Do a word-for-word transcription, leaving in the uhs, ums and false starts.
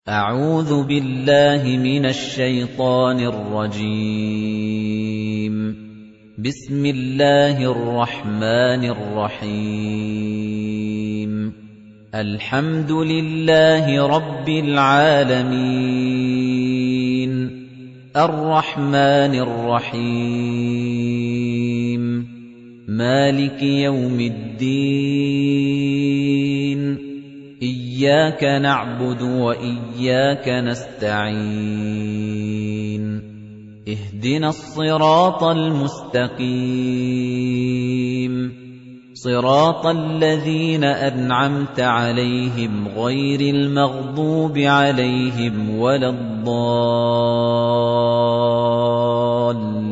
أعوذ بالله من الشيطان الرجيم. بسم الله الرحمن الرحيم. الحمد لله رب العالمين. الرحمن الرحيم. مالك يوم الدين. إِيَّاكَ نَعْبُدُ وَإِيَّاكَ نَسْتَعِينُ. اهْدِنَا الصِّرَاطَ الْمُسْتَقِيمَ. صِرَاطَ الَّذِينَ أَنْعَمْتَ عَلَيْهِمْ غَيْرِ الْمَغْضُوبِ عَلَيْهِمْ وَلَا الضَّالِّينَ.